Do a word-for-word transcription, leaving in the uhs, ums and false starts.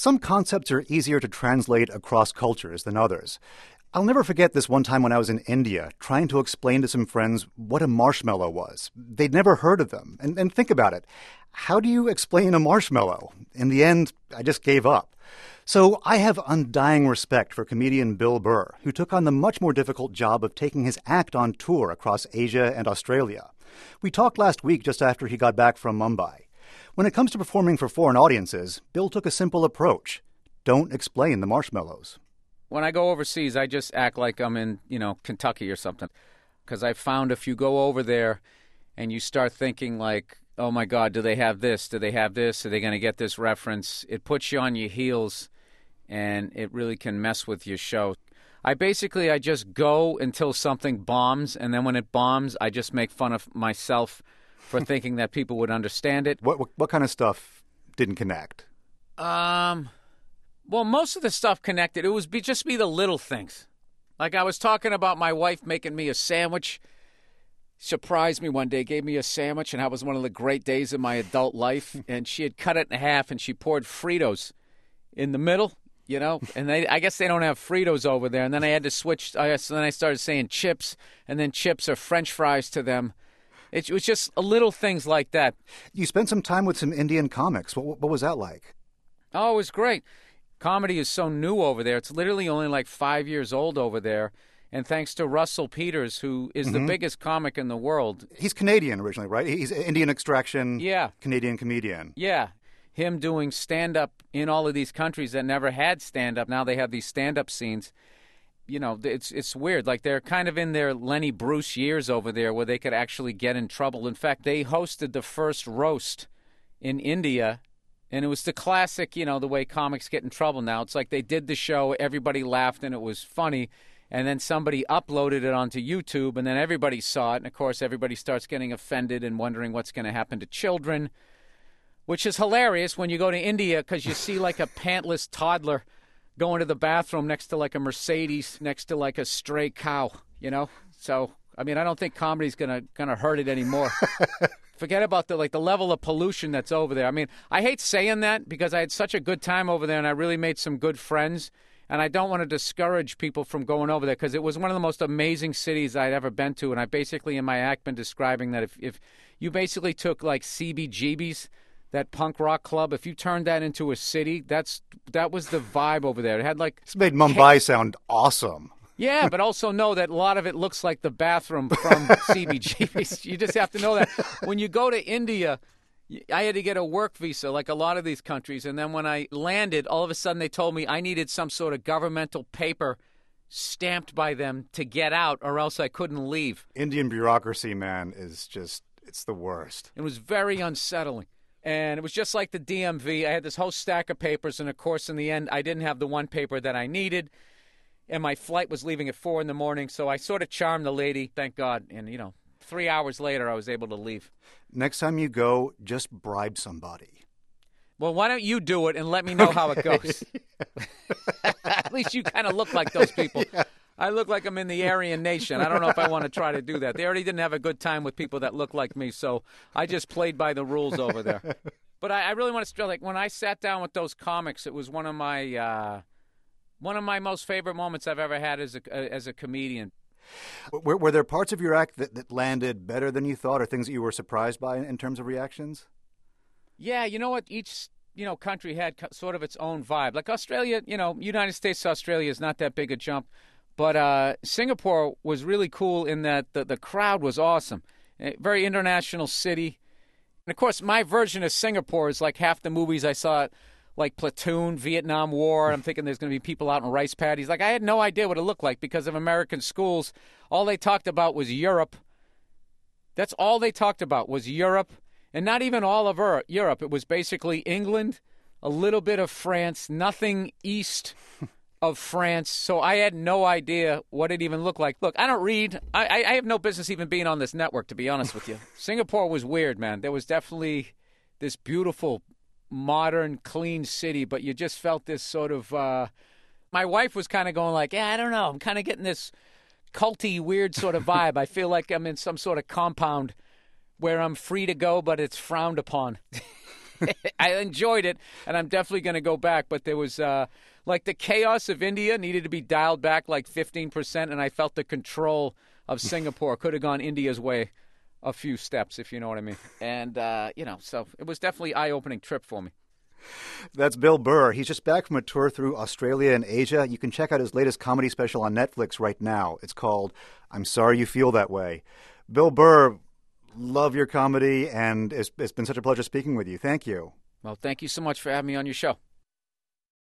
Some concepts are easier to translate across cultures than others. I'll never forget this one time when I was in India trying to explain to some friends what a marshmallow was. They'd never heard of them. And, and think about it. How do you explain a marshmallow? In the end, I just gave up. So I have undying respect for comedian Bill Burr, who took on the much more difficult job of taking his act on tour across Asia and Australia. We talked last week just after he got back from Mumbai. When it comes to performing for foreign audiences, Bill took a simple approach. Don't explain the marshmallows. When I go overseas, I just act like I'm in, you know, Kentucky or something. Because I found if you go over there and you start thinking like, oh, my God, do they have this? Do they have this? Are they going to get this reference? It puts you on your heels, and it really can mess with your show. I basically, I just go until something bombs, and then when it bombs, I just make fun of myself for thinking that people would understand it. What, what what kind of stuff didn't connect? Um, well, most of the stuff connected. It was be, just be the little things. Like I was talking about my wife making me a sandwich. Surprised me one day, gave me a sandwich, and that was one of the great days of my adult life. And she had cut it in half, and she poured Fritos in the middle, you know. And they, I guess they don't have Fritos over there. And then I had to switch. I guess, so then I started saying chips, and then chips are French fries to them. It was just little things like that. You spent some time with some Indian comics. What, what was that like? Oh, it was great. Comedy is so new over there. It's literally only like five years old over there. And thanks to Russell Peters, who is mm-hmm. the biggest comic in the world. He's Canadian originally, right? He's Indian extraction, yeah. Canadian comedian. Yeah. Him doing stand-up in all of these countries that never had stand-up. Now they have these stand-up scenes. You know, it's it's weird. Like, they're kind of in their Lenny Bruce years over there where they could actually get in trouble. In fact, they hosted the first roast in India, and it was the classic, you know, the way comics get in trouble now. It's like they did the show, everybody laughed, and it was funny, and then somebody uploaded it onto YouTube, and then everybody saw it, and, of course, everybody starts getting offended and wondering what's going to happen to children, which is hilarious when you go to India because you see, like, a pantless toddler going to the bathroom next to like a Mercedes, next to like a stray cow, you know? So, I mean, I don't think comedy's gonna gonna hurt it anymore. Forget about the like the level of pollution that's over there. I mean, I hate saying that because I had such a good time over there and I really made some good friends. And I don't want to discourage people from going over there because it was one of the most amazing cities I'd ever been to. And I basically, in my act, been describing that if, if you basically took like C B G B's, that punk rock club, if you turned that into a city, that's that was the vibe over there. It had like... This made Mumbai sound awesome. Yeah, but also know that a lot of it looks like the bathroom from C B G B's. You just have to know that. When you go to India, I had to get a work visa like a lot of these countries. And then when I landed, all of a sudden they told me I needed some sort of governmental paper stamped by them to get out or else I couldn't leave. Indian bureaucracy, man, is just, it's the worst. It was very unsettling. And it was just like the D M V. I had this whole stack of papers, and, of course, in the end, I didn't have the one paper that I needed, and my flight was leaving at four in the morning, so I sort of charmed the lady, thank God, and, you know, three hours later, I was able to leave. Next time you go, just bribe somebody. Well, why don't you do it and let me know how it goes? At least you kind of look like those people. Yeah. I look like I'm in the Aryan Nation. I don't know if I want to try to do that. They already didn't have a good time with people that look like me, so I just played by the rules over there. But I, I really want to stress, like, when I sat down with those comics, it was one of my uh, one of my most favorite moments I've ever had as a as a comedian. Were, were there parts of your act that, that landed better than you thought, or things that you were surprised by in, in terms of reactions? Yeah, you know what? Each you know country had sort of its own vibe. Like Australia, you know, United States to Australia is not that big a jump. But uh, Singapore was really cool in that the, the crowd was awesome. A very international city. And, of course, my version of Singapore is like half the movies I saw, like Platoon, Vietnam War. I'm thinking there's going to be people out in rice paddies. Like, I had no idea what it looked like because of American schools. All they talked about was Europe. That's all they talked about was Europe. And not even all of Europe. It was basically England, a little bit of France, nothing east of France, so I had no idea what it even looked like. Look, I don't read. I, I have no business even being on this network, to be honest with you. Singapore was weird, man. There was definitely this beautiful, modern, clean city, but you just felt this sort of... Uh, my wife was kind of going like, yeah, I don't know. I'm kind of getting this culty, weird sort of vibe. I feel like I'm in some sort of compound where I'm free to go, but it's frowned upon. I enjoyed it, and I'm definitely going to go back. But there was, uh, like, the chaos of India needed to be dialed back like fifteen percent, and I felt the control of Singapore could have gone India's way a few steps, if you know what I mean. And, uh, you know, so it was definitely an eye-opening trip for me. That's Bill Burr. He's just back from a tour through Australia and Asia. You can check out his latest comedy special on Netflix right now. It's called I'm Sorry You Feel That Way. Bill Burr, love your comedy, and it's, it's been such a pleasure speaking with you. Thank you. Well, thank you so much for having me on your show.